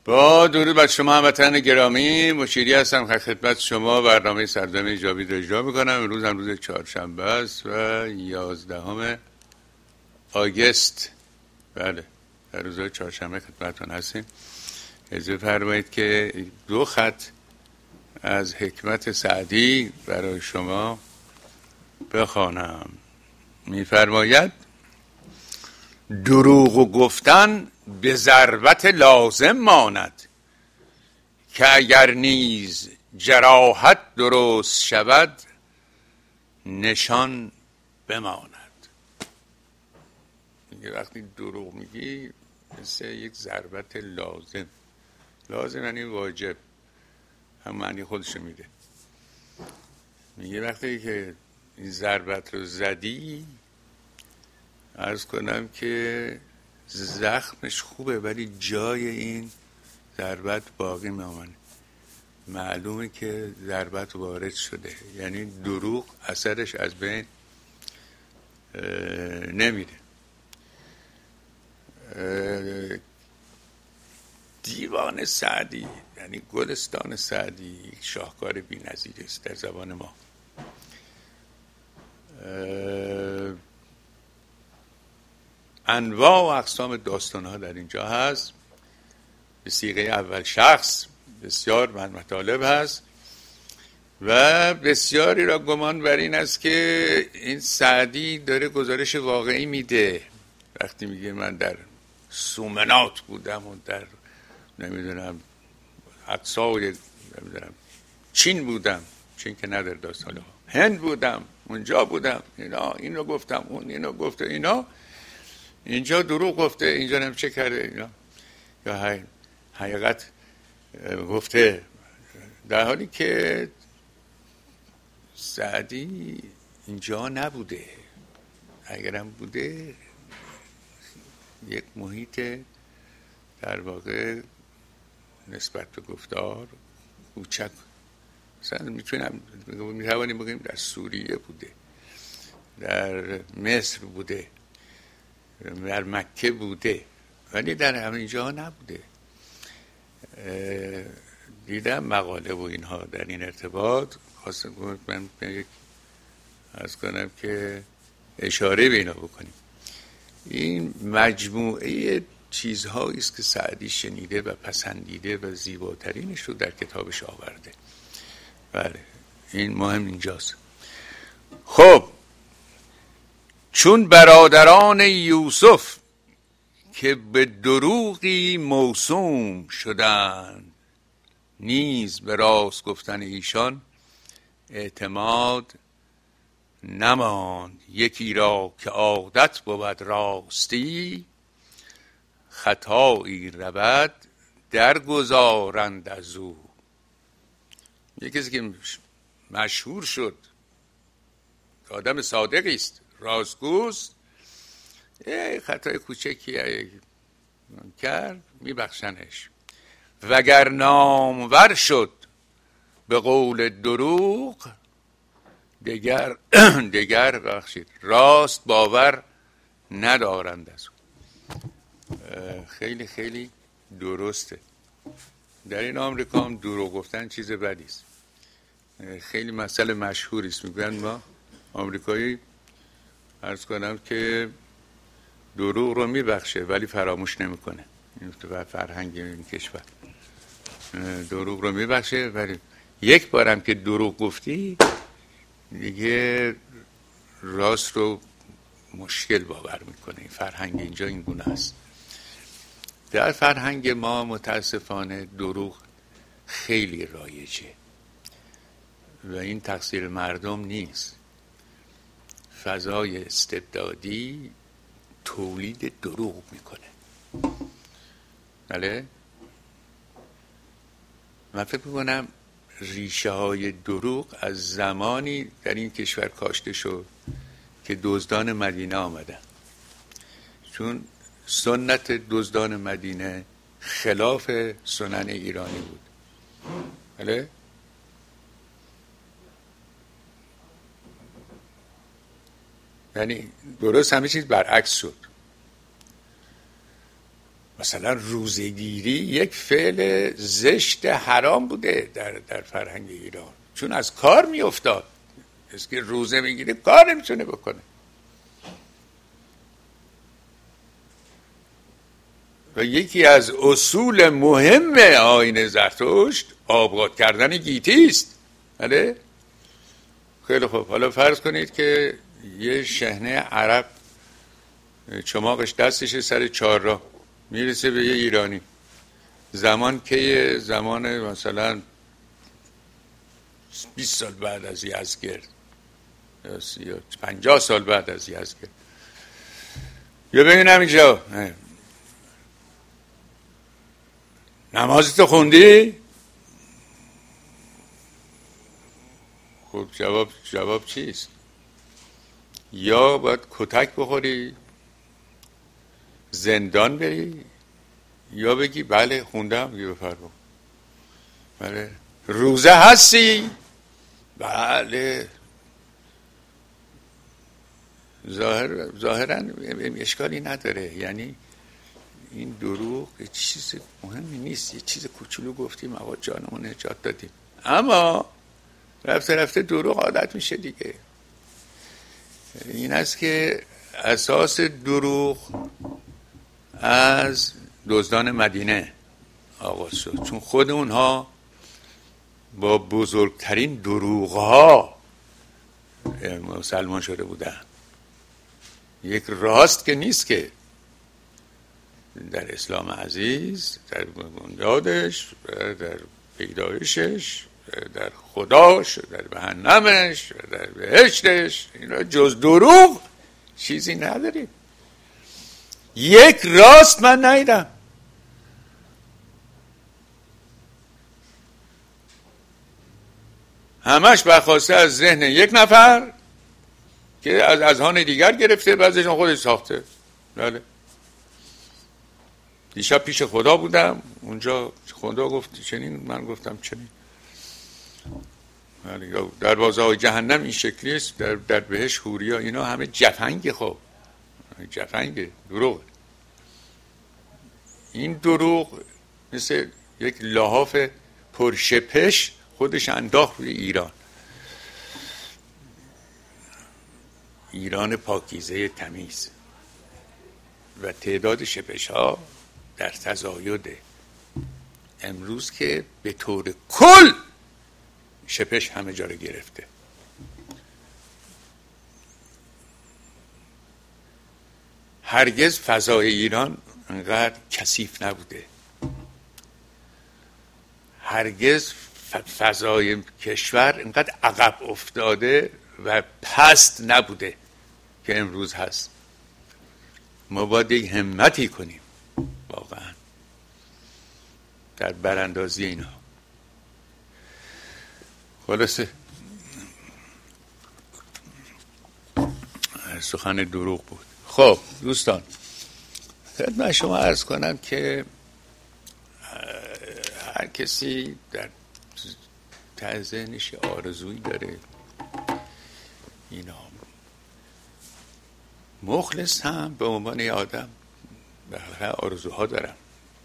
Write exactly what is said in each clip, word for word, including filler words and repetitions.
با درود بر شما هموطنان گرامی، مشیری هستم که خدمت شما برنامه سرزمین جاوید رو اجرا میکنم. امروز هم روز چهارشنبه است و یازدهم آگوست. بله، در روز چهارشنبه خدمتتون هستیم. اجازه فرمایید که دو خط از حکمت سعدی برای شما بخوانم. میفرماید: دروغ گفتن به ضربت لازم ماند، که اگر نیز جراحت درست شود نشان بماند. میگه وقتی دروغ میگی مثل یک ضربت لازم. لازم یعنی واجب، هم معنی خودشو میده. میگه وقتی که این ضربت رو زدی، عرض کنم که زخمش خوبه ولی جای این ضربت باقی میمونه. معلومه که ضربت وارد شده، یعنی دروغ اثرش از بین نمیره. دیوان سعدی یعنی گلستان سعدی یک شاهکار بی‌نظیر است در زبان ما. انواع و اقسام داستان ها در اینجا هست، به صیغه اول شخص، بسیار مطالب هست و بسیاری را گمان بر این است که این سعدی داره گزارش واقعی میده. وقتی میگه من در سومنات بودم و در نمیدونم اقصای نمیدونم چین بودم، چین که نداره داستان ها، هند بودم، اونجا بودم، اینا اینو گفتم، اون اینو گفته، اینا اینجا دروغ گفته، اینجا نمیشه کرده، اینا یا حقیقت گفته. در حالی که سعدی اینجا نبوده. اگرم بوده یک محیط در واقع نسبت به گفتار کوچک، مثلا میتونم میتوانیم بگیم در سوریه بوده، در مصر بوده، در مکه بوده، ولی در همین جا نبوده. دیدم مقاله و اینها در این ارتباط، خواستم من عرض کنم که اشاره به اینا بکنیم. این مجموعه چیزهایی است که سعدی شنیده و پسندیده و زیباترینش رو در کتابش آورده. بله، این مهم اینجاست. خب، چون برادران یوسف که به دروغی موسوم شدند، نیز به راست گفتن ایشان اعتماد نماند. یکی را که عادت بود راستی، خطایی رود درگذارند از او. یکی کسی که مشهور شد آدم صادقی است، راستگوست، یه خطای کوچکی کرد میبخشنش. وگر نامور شد به قول دروغ، دیگر دیگر بخشید راست باور ندارند از او. خیلی خیلی درسته. در این آمریکا هم دروغ گفتن چیز بدی است. خیلی مسئله مشهوری است. میگن ما آمریکایی عرض کنم که دروغ رو میبخشه ولی فراموش نمیکنه. این تو فرهنگ این کشور دروغ رو میبخشه، ولی یک بارم که دروغ گفتی دیگه راست رو مشکل باور میکنه. این فرهنگ اینجا این گونه است. در فرهنگ ما متاسفانه دروغ خیلی رایجه و این تقصیر مردم نیست. فضای استبدادی تولید دروغ میکنه. بله، من فکر میکنم ریشه های دروغ از زمانی در این کشور کاشته شد که دزدان مدینه آمدن، چون سنت دزدان مدینه خلاف سنن ایرانی بود. بله، یعنی درست همه چیز برعکس شد. مثلا روزه‌گیری یک فعل زشت حرام بوده در در فرهنگ ایران، چون از کار میافتاد. کسی که روزه میگیره کار نمیتونه بکنه. و یکی از اصول مهم آیین زرتشت آباد کردن گیتی است. بله؟ خیلی خوب. حالا فرض کنید که یه شحنه عرب چماقش دستش سر چهارراه میرسه به یه ایرانی. زمان که زمان مثلا بیست سال بعد از یزدگرد یا پنجاه سال بعد از یزدگرد، یا ببینم اینجا نمازتو خوندی؟ خب جواب جواب چیست؟ یا باید کتک بخوری، زندان بری، یا بگی بله خوندم، یه بفرما. بله. روزه هستی؟ بله. ظاهر ظاهرا اشکالی نداره، یعنی این دروغ یه چیز مهمی نیست، یه چیز کوچولو گفتیم آقا جانمون نجات دادیم، اما رفته رفته دروغ عادت میشه دیگه. این است که اساس دروغ از دزدان مدینه آغاز شد، چون خود اونها با بزرگترین دروغها مسلمان شده بودن. یک راست که نیست که در اسلام عزیز، در بنیادش، در پیدایشش، در خداش، در جهنمش، در بهشتش، اینا جز دروغ چیزی نداریم. یک راست من ندیدم. همش برخواسته از ذهن یک نفر که از اذهان دیگر گرفته، بعضیشون خودش ساخته. بله. دیشب پیش خدا بودم، اونجا خدا گفت چنین، من گفتم چنین. بله. دروازه های جهنم این شکلی است، در, در بهش حوریا، اینا همه جفنگ. خب جفنگ دروغ. این دروغ مثل یک لحاف پرشپش خودش انداخت روی ایران. ایران پاکیزه تمیز و تعداد شپش ها در تزایده. امروز که به طور کل شپش همه جا رو گرفته. هرگز فضای ایران انقدر کثیف نبوده، هرگز فضای کشور انقدر عقب افتاده و پست نبوده که امروز هست. ما باید یک همتی کنیم واقعا در براندازی اینا. خلاصه سخن دروغ بود. خب دوستان، خدمت شما عرض کنم که هر کسی در ته ذهنش آرزویی داره، اینا مخلص هم به عنوان یه آدم به هر آرزوها دارم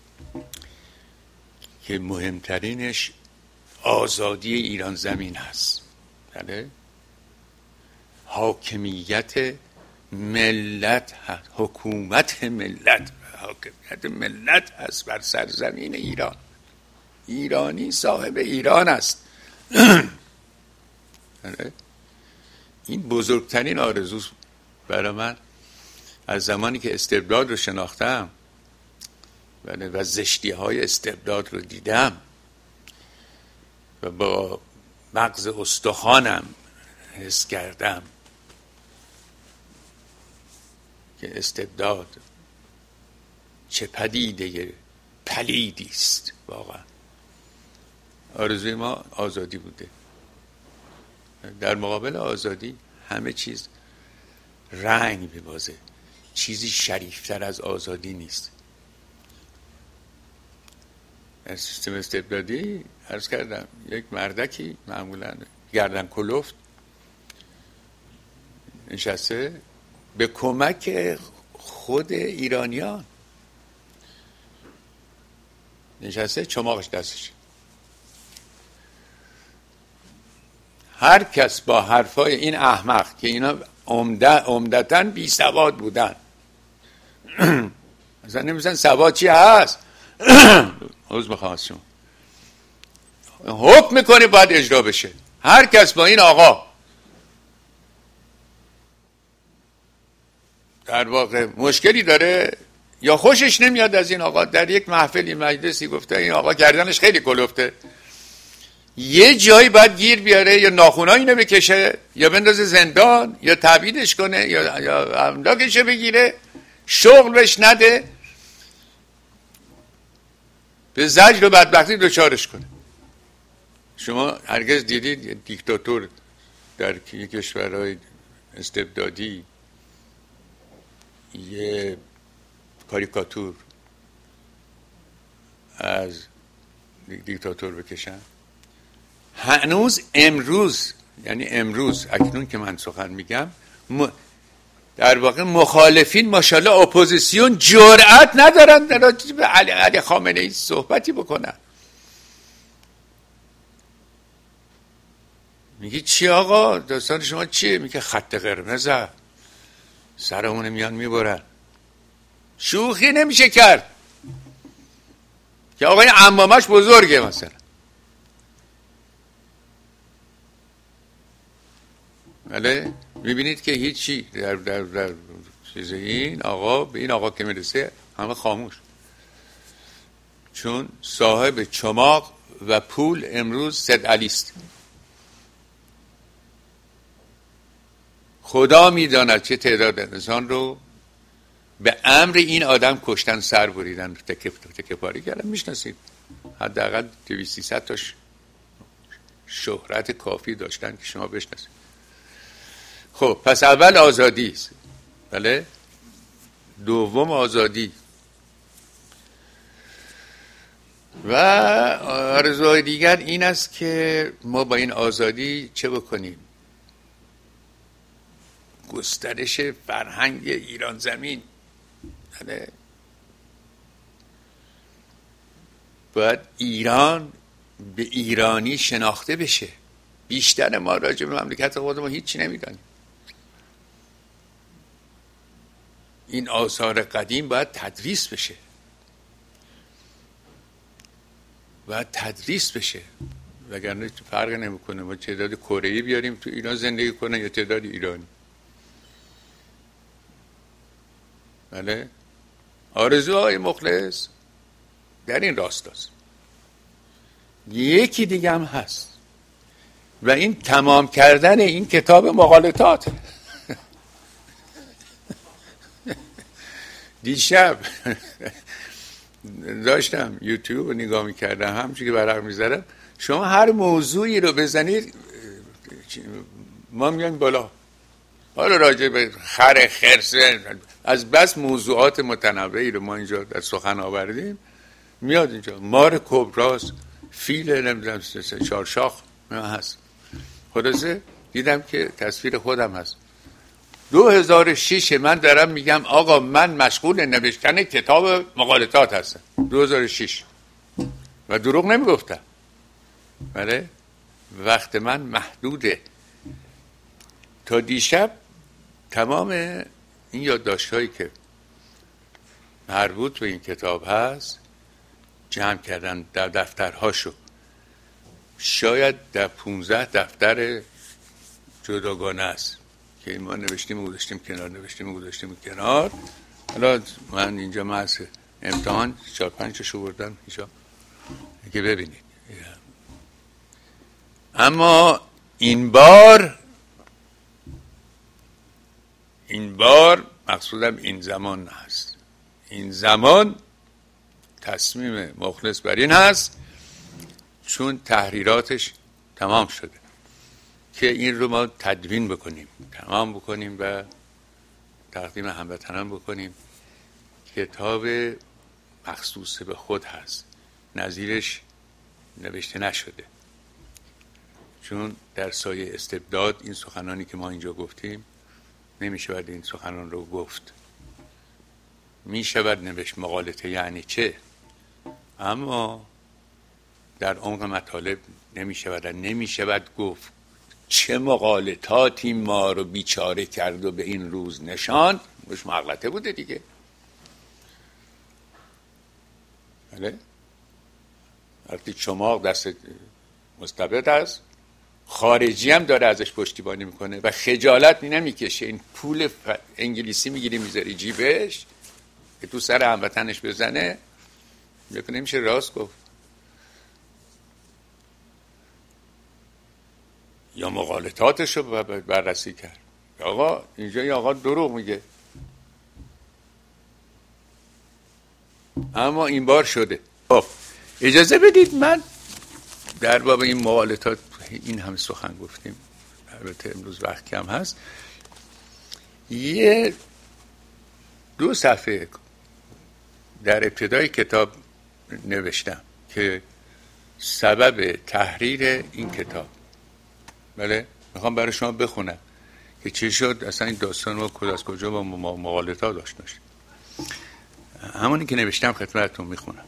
که مهمترینش آزادی ایران زمین هست. بله، حاکمیت ملت هست، حکومت ملت، حاکمیت ملت هست بر سرزمین ایران. ایرانی صاحب ایران است. این بزرگترین آرزوست برای من. از زمانی که استبداد رو شناختم و زشتی های استبداد رو دیدم و با مغز استخوانم حس کردم که استبداد چه پدیده پلیدی است. واقعا آرزوی ما آزادی بوده. در مقابل آزادی همه چیز رنگ میبازه. چیزی شریفتر از آزادی نیست. در سیستم استبدادی عرض کردم یک مردکی معمولا گردن کلفت نشسته به کمک خود ایرانیان نشسته چماقش دستش. هر کس با حرفای این احمق که اینا عمده عمدتاً بی سواد بودن مثلا نمی‌دونن سواد چی هست عذر میخوام از شما، حکم میکنه باید اجرا بشه. هر کس با این آقا در واقع مشکلی داره یا خوشش نمیاد از این آقا، در یک محفلی مجلسی گفته این آقا گردنش خیلی کلفته، یه جایی باید گیر بیاره، یا ناخونایی اینو بکشه یا بندازه زندان یا تبعیدش کنه یا یا املاکش بگیره، شغل بهش نده، به زجر و بدبختی دوچارش کنه. شما هرگز دیدید دیکتاتور در کشورهای استبدادی یه کاریکاتور از دیکتاتور بکشن؟ هنوز امروز، یعنی امروز اکنون که من سخن میگم، در واقع مخالفین ماشاءالله اپوزیسیون جرأت ندارن در راجع به علی, علی خامنه ای صحبتی بکنن. میگی چی آقا داستان شما چیه؟ میگه خط قرمزه، سرمون میان میبرن. شوخی نمیشه کرد که آقای عمامش بزرگه مثلا. بله میبینید که هیچی در در در چیز این آقا به این آقا که میرسه همه خاموش، چون صاحب چماق و پول امروز سید علی است. خدا میداند چه تعداد انسان رو به امر این آدم کشتن، سر بریدن، تکه تکه پاری کردن. میشناسید حداقل دویست سیصد تاش شهرت کافی داشتن که شما بشناسید. خب پس اول آزادی است، بله، دوم آزادی و آرزوهای دیگر این است که ما با این آزادی چه بکنیم؟ گسترش فرهنگ ایران زمین، بله، باید ایران به ایرانی شناخته بشه. بیشتر ما راجع به مملکت خودمون هیچی نمیدانیم. این آثار قدیم باید تدریس بشه، باید تدریس بشه، وگرنه فرق نمیکنه ما تعداد کره‌ای بیاریم تو ایران زندگی کنه یا تعداد ایرانی. بله، آرزوهای مخلص در این راستاست. یکی دیگه هم هست و این تمام کردن این کتاب مقالطات. دیشب داشتم یوتیوب رو نگاه میکردم، همچون که برق میزدم، شما هر موضوعی رو بزنید ما میایم بالا. حالا راجع به خر، خرسه، از بس موضوعات متنوعی رو ما اینجا در سخن آوردیم میاد اینجا. مار کبراست، فیل نمیدونم چهار شاخ هست. خلاصه دیدم که تصویر خودم هست. دو هزار و شش من دارم میگم آقا من مشغول نوشتن کتاب مقالطات هستم. دو هزار و شش و دروغ نمیگفتم. بله، وقت من محدوده. تا دیشب تمام این یادداشت‌هایی که مربوط به این کتاب هست جمع کردن در دفترهاشو. شاید در پونزده دفتر جداگانه است که ما نوشتیم و گذاشتیم کنار، نوشتیم و گذاشتیم کنار. حالا من اینجا محض امتحان چهار پنج شو بردم اینجا که ببینید. اما این بار این بار مقصودم این زمان هست. این زمان تصمیم مخلص بر این هست، چون تحریراتش تمام شده، که این رو ما تدوین بکنیم، تمام بکنیم و تقدیم هموطنان بکنیم. کتاب مخصوص به خود هست، نظیرش نوشته نشده، چون در سایه استبداد این سخنانی که ما اینجا گفتیم نمیشه باید این سخنان رو گفت. میشود نوشت مقالطه یعنی چه؟ اما در عمق مطالب نمیشود نمیشود گفت چه مغالطاتی ما رو بیچاره کرد و به این روز نشاند. مش مغلطه بوده دیگه. بله، وقتی چماق دست مستبد است، خارجی هم داره ازش پشتیبانی میکنه و خجالت نمیکشه. این پول انگلیسی میگیری میذاری جیبش که تو سر هموطنش بزنه، میگه نمیشه راست گفت یا مغالطاتش رو بررسی کرد. آقا اینجا یا آقا دروغ میگه، اما این بار شده. خب اجازه بدید من در باب این مغالطات این همه سخن گفتیم، البته امروز وقت کم هست، یه دو صفحه در ابتدای کتاب نوشتم که سبب تحریر این کتاب، بله میخوام برای شما بخونم که چی شد اصلا این داستان ما از کجا با مغالطات داشت داشت همونی که نوشتم خدمتتون میخونم.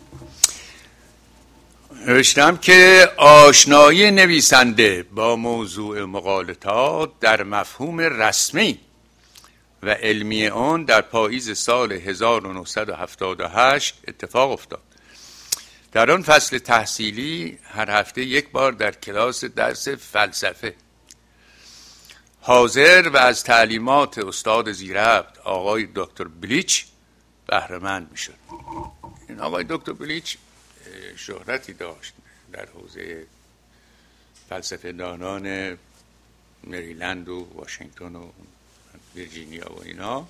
نوشتم که آشنایی نویسنده با موضوع مغالطات در مفهوم رسمی و علمی آن در پاییز سال هزار و نهصد و هفتاد و هشت اتفاق افتاد. در آن فصل تحصیلی هر هفته یک بار در کلاس درس فلسفه حاضر و از تعلیمات استاد زیربط آقای دکتر بلیچ بهره مند میشد. این آقای دکتر بلیچ شهرتی داشت در حوزه فلسفه دانان مریلند و واشنگتن و ویرجینیا و اینا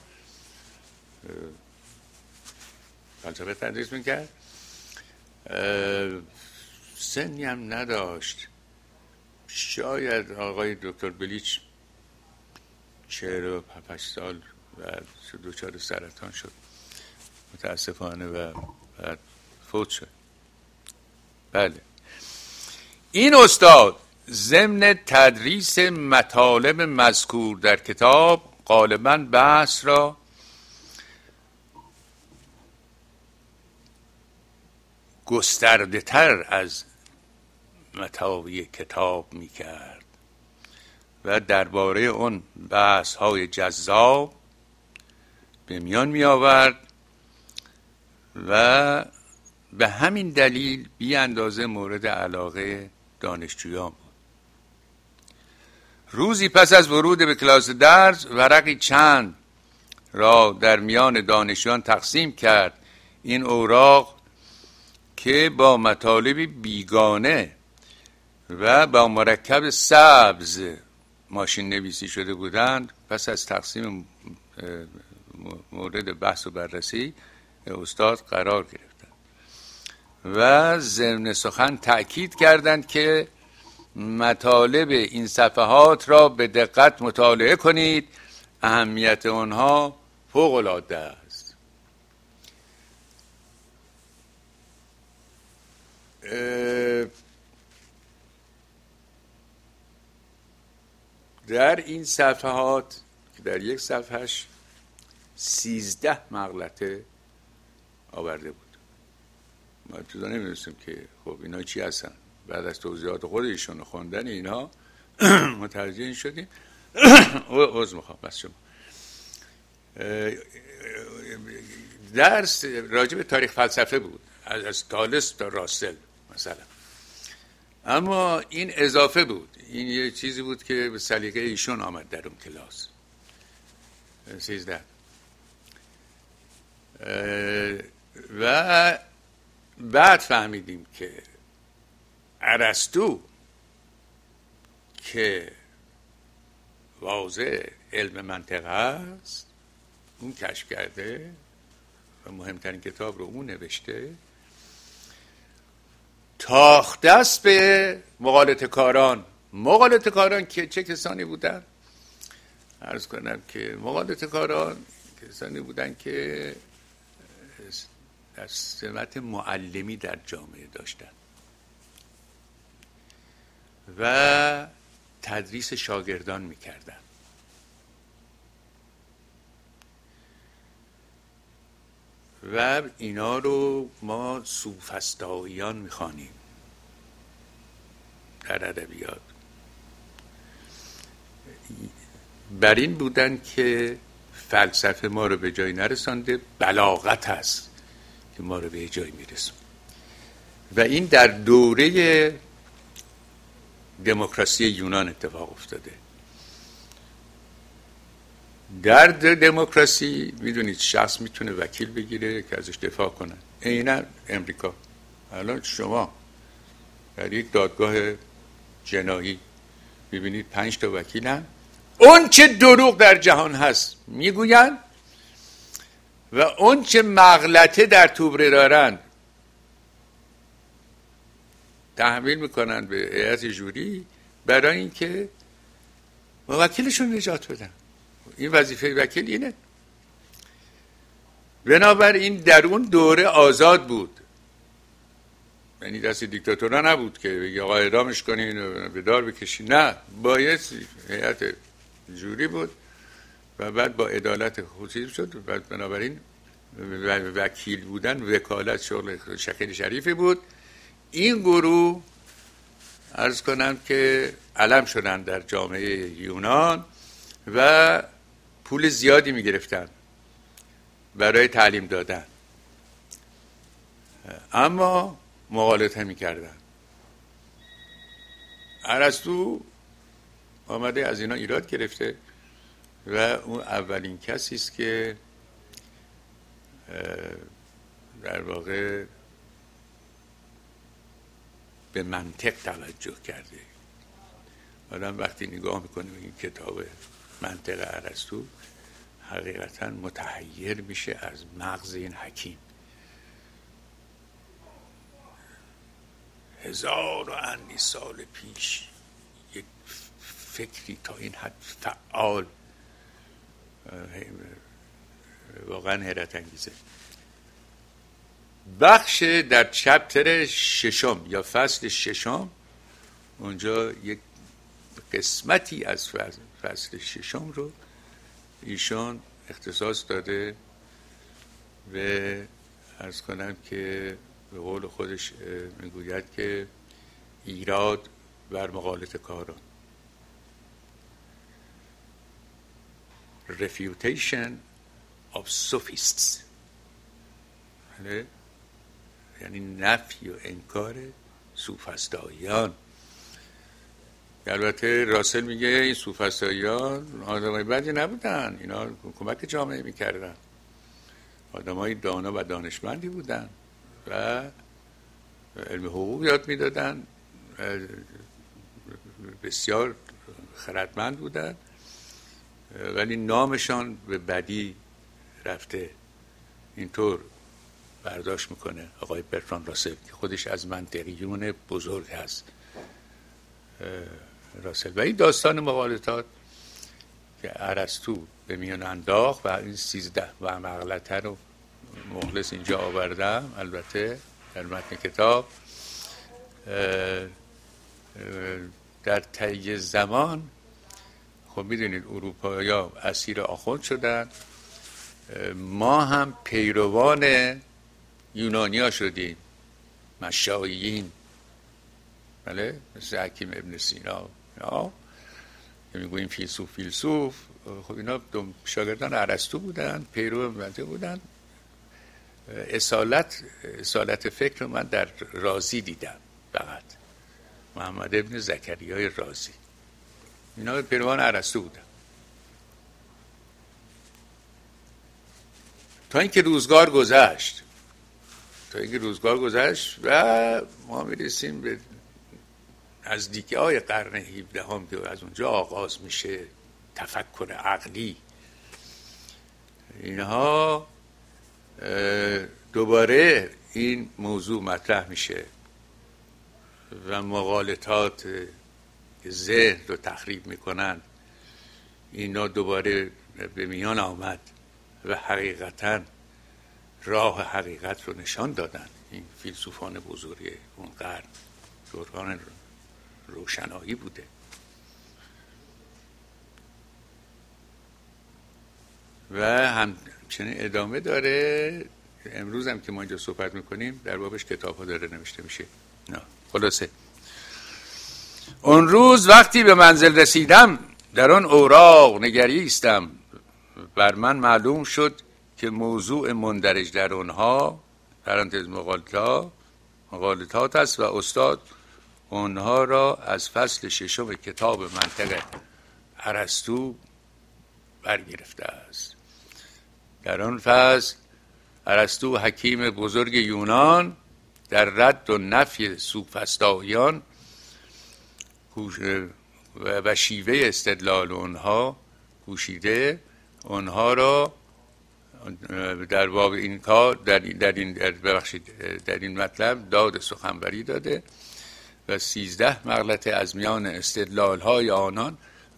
فلسفه تدریس میکرد. سنی هم نداشت، شاید آقای دکتر بلیچ چهل و پنج سال و دچار سرطان شد متاسفانه و بعد فوت شد. بله، این استاد ضمن تدریس مطالب مذکور در کتاب غالباً بحث را گسترده تر از محتوای کتاب می کرد و درباره اون بحث های جذاب به میان می آورد و به همین دلیل بی اندازه مورد علاقه دانشجویان بود. روزی پس از ورود به کلاس درس ورقی چند را در میان دانشجویان تقسیم کرد. این اوراق که با مطالب بیگانه و با مرکب سبز ماشین نویسی شده بودند پس از تقسیم مورد بحث و بررسی استاد قرار گرفتند و ضمن سخن تأکید کردند که مطالب این صفحات را به دقت مطالعه کنید، اهمیت آنها فوق العاده است. در این صفحات که در یک صفحش سیزده مغلطه آورده بود. ما ابتدا نمی‌دونستیم که خب اینا چی هستن. بعد از توضیحات خود ایشون و خوندن اینها متوجه این شدیم. عذر میخوام بس شما. درس راجع به تاریخ فلسفه بود، از از تالس تا راسل مثلا، اما این اضافه بود. این یه چیزی بود که به سلیقه ایشون آمد در اون کلاس. سیزده و بعد فهمیدیم که ارسطو که واضح علم منطق است اون کشف کرده و مهمترین کتاب رو اون نوشته، تاخته است به مغالطه کاران. مغالطه کاران که چه کسانی بودن؟ عرض کنم که مغالطه کاران کسانی بودن که در سمت معلمی در جامعه داشتن و تدریس شاگردان میکردن و اینا رو ما سوفسطائیان میخوانیم در ادبیات. بر این بودن که فلسفه ما رو به جایی نرسانده، بلاغت هست که ما رو به جایی میرسونه. و این در دوره دموکراسی یونان اتفاق افتاده. در دموکراسی میدونید شخص میتونه وکیل بگیره که ازش دفاع کنه. عیناً امریکا الان شما در یک دادگاه جنایی میبینید پنج تا وکیلن، اون چه دروغ در جهان هست میگوین و اون چه مغلطه در توبره دارن تحمیل میکنن به هیئت جوری برای اینکه وکیلشون نجات بدن. این وظیفه وکیل اینه. بنابراین در اون دوره آزاد بود، یعنی دست دیکتاتورا نبود که بگی آقا اعدامش کنین و به دار بکشین، نه، باید هیئت جوری بود و بعد با عدالت خصوصی شد. و بنابراین وکیل بودن وکالت شغل خیلی شریفی بود. این گروه عرض کنم که علم شدن در جامعه یونان و پول زیادی می گرفتن برای تعلیم دادن، اما مغالطه می کردن. ارسطو آمده از اینا ایراد گرفته و اون اولین کسی است که در واقع به منطق توجه کرده. آدم وقتی نگاه میکنه به این کتاب منطق ارسطو حقیقتا متحیر میشه از مغز این حکیم. هزار و اندی سال پیش یک فکری تا این حد فعال، واقعا حیرت انگیزه. بخش در چپتر ششم یا فصل ششم، اونجا یک قسمتی از فصل ششم رو ایشان اختصاص داده و عرض کنم که به قول خودش میگوید که ایراد بر مغالطه کاران، refutation of sophists، یعنی نفی و انکار سوفسطائیان. البته راسل میگه این سوفسطائیان آدمای بدی نبودن، اینا کمک جامعه میکردن، آدمای دانا و دانشمندی بودن و علم حقوق یاد میدادن، بسیار خردمند بودن، ولی نامشان به بدی رفته. اینطور برداشت میکنه آقای برتراند راسل که خودش از منطقیون بزرگ هست راسل. و این داستان مغالطات که ارسطو به میان انداخت و این سیزده و مغلطه رو مخلص اینجا آوردم البته در متن کتاب. در طی زمان خب میدونید اروپایی‌ها اسیر آخوند شدن، ما هم پیروان یونانیا شدیم، مشایعین، بله، مثل حکیم ابن سینا یا میگوییم فیلسوف فیلسوف خب اینا شاگردان ارسطو بودن، پیرو منطق بودن. اصالت اصالت فکر رو من در رازی دیدم، فقط محمد ابن زکریای رازی، اینا پیروان ارسطو بودن. تا اینکه روزگار گذشت تا اینکه روزگار گذشت و ما میرسیم به نزدیکی های قرن هفدهم که از اونجا آغاز میشه تفکر عقلی. اینها دوباره این موضوع مطرح میشه و مغالطات ذهن رو تخریب میکنن، اینا دوباره به میان آمد و حقیقتا راه حقیقت رو نشان دادن. این فیلسوفان بزرگ اون قرن دوران روشنایی بوده. و همچنین ادامه داره امروز هم که ما اینجا صحبت میکنیم در بابش کتاب ها داره نوشته میشه. نه خلاصه اون روز وقتی به منزل رسیدم در آن اوراق نگریستم، بر من معلوم شد که موضوع مندرج در اونها پرانتز مقالطات مقالطات است و استاد اونها را از فصل ششم کتاب منطق ارسطو برگرفته است. در آن فصل ارسطو حکیم بزرگ یونان در رد و نفی سوفسطائیان و شیوه استدلال اونها کوشیده اونها را در باب این کار در این در این ببخشید در این مطلب داد سخنوری داده و سیزده مغلطه از میان استدلال های آنان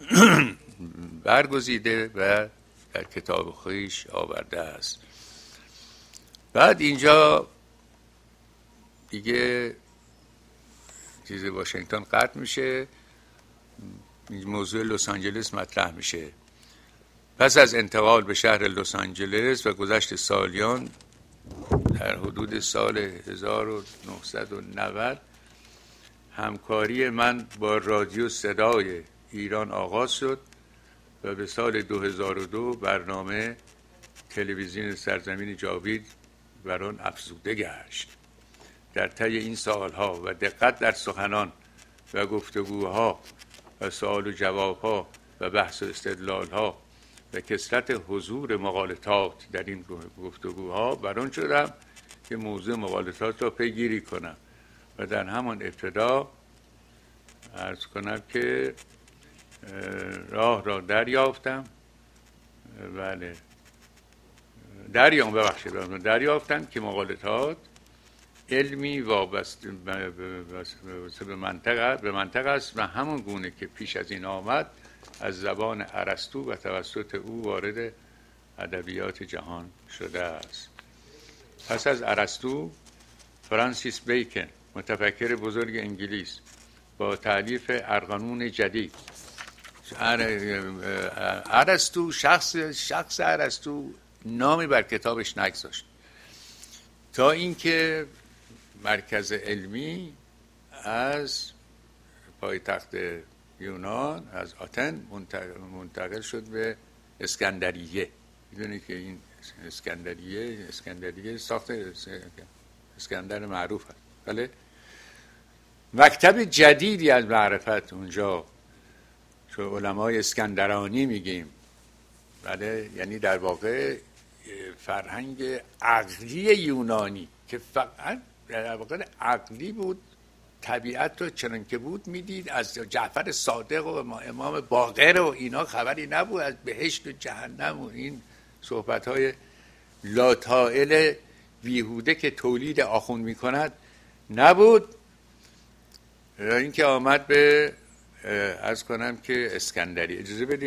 برگزیده و در کتاب خویش آورده است. بعد اینجا دیگه چیز واشنگتن قطع میشه، موضوع لس آنجلس مطرح میشه. پس از انتقال به شهر لس آنجلس و گذشت سالیان در حدود سال هزار و نهصد و نود همکاری من با رادیو صدای ایران آغاز شد و به سال دو هزار و دو برنامه تلویزیون سرزمین جاوید بر آن افزوده گشت. در طی این سالها و دقت در سخنان و گفتگوها و سوال و جوابها و بحث و استدلالها و کثرت حضور مغالطات در این گفتگوها بر آن شدم که موضوع مغالطات را پیگیری کنم و در همان ابتدا عرض کنم که راه را دریافتم بله دریام ببخشید دریافتم که مغالطات علمی وابسته به منطق به منطق است و همون گونه که پیش از این آمد از زبان ارسطو و توسط او وارد ادبیات جهان شده است. پس از ارسطو فرانسیس بیکن متفکر بزرگ انگلیس با تألیف ارقانون جدید ارسطو شخص شخص ارسطو نامی بر کتابش نگذاشت تا اینکه مرکز علمی از پایتخت یونان از آتن منتقل شد به اسکندریه. میدونید که این اسکندریه اسکندریه ساخت اسکندر معروف هست. بله مکتب جدیدی از معرفت اونجا چون علمای اسکندرانی میگیم بله یعنی در واقع فرهنگ عقلی یونانی که فقط در واقع عقلی بود، طبیعت رو چنان که بود میدید، از جعفر صادق و امام باقر و اینا خبری نبود، از بهشت و جهنم و این صحبت‌های لاتائل بیهوده که تولید آخوند میکند نبود. این که آمد به عرض کنم که اسکندری اجازه بدید